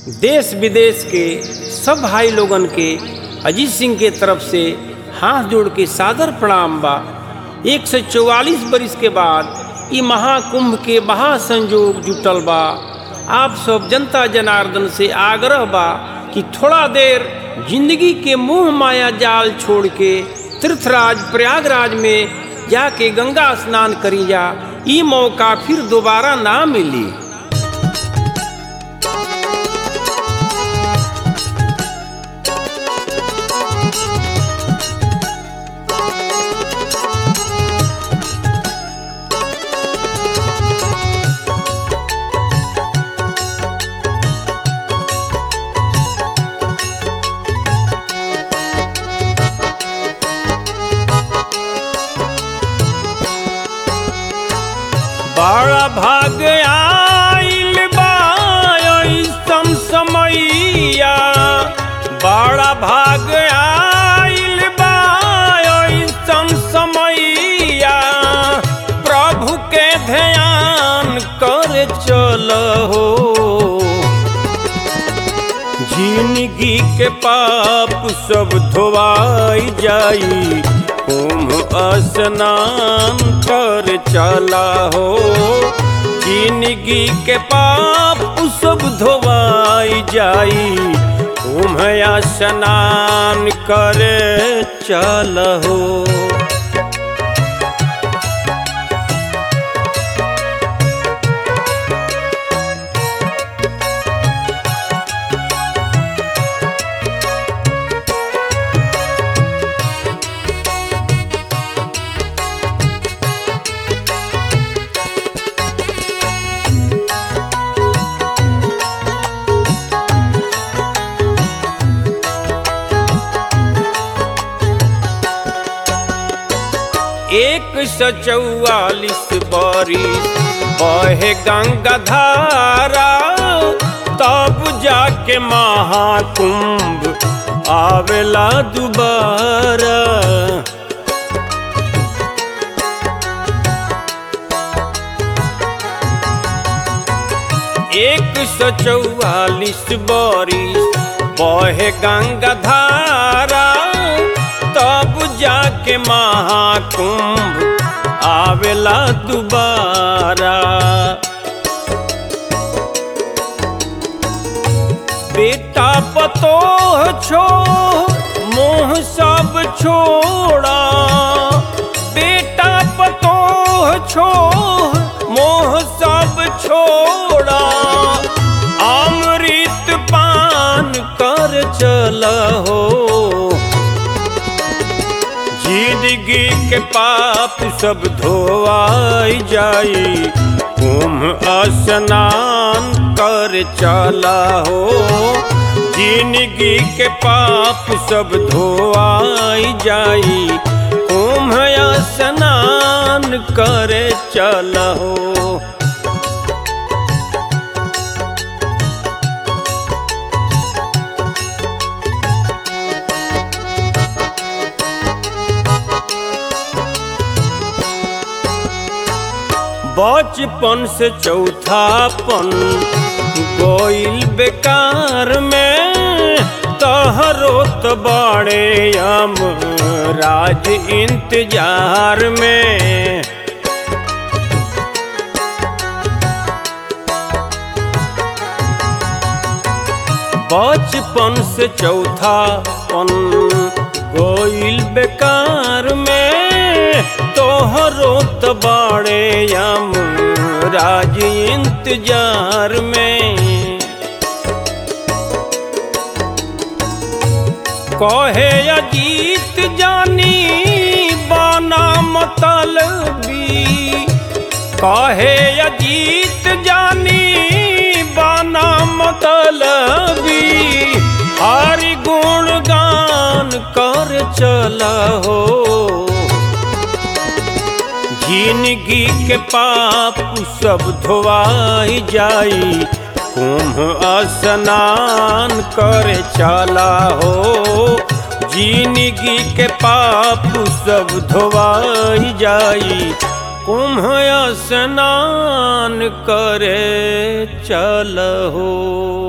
देश विदेश के सब भाई लोगन के अजीत सिंह के तरफ से हाथ जोड़ के सादर प्रणाम बा। 144 बरिस के बाद ई महाकुंभ के महासंयोग जुटल बा। आप सब जनता जनार्दन से आग्रह बा कि थोड़ा देर जिंदगी के मोह माया जाल छोड़ के तीर्थराज प्रयागराज में जाके गंगा स्नान करी जा। ई मौका फिर दोबारा ना मिली। बड़ा भाग आइल बा ऐसन समैया, बड़ा भाग आइल बा ऐसन समैया। प्रभु के ध्यान कर चलहो, जिंदगी के पाप सब धोवाई जाई। कुंभ स्नान कर चला हो, जिंदगी के पाप सब धोवाई जाई। कुंभ स्नान कर चला हो। एक 144 बरिस बहे गंगा धारा, तब जाके महाकुंभ आवेला दोबारा। 144 बरिस बहे गंगा धारा, तब जाके महाकुंभ आवेला दोबारा। बेटा पतोह छो मोह सब छोड़ा, बेटा पतोह छो मोह सब छोड़ा। अमृत पान कर चला हो, जिंदगी के पाप सब धोवाई जाई। कुंभ स्नान कर चला हो, जिंदगी के पाप सब धोवाई जाई। कुंभ स्नान कर चला हो। बचपन से चौथापन गोइल बेकार में, तहरो तो बड़े हम राज इंतजार में। बचपन से चौथापन गोइल बेकार में, तोहरो तो बड़े हम राज इंतजार में। कहे अजीत जानी बाना मतलबी, कहे अजीत जानी बाना मतलबी। हरि गुण गान कर चला हो, जिंदगी के पाप सब धोवाई जाई। कुंभ स्नान कर चला हो, जिंदगी के पाप सब धोवाई जाई। कुंभ स्नान करे चलहो।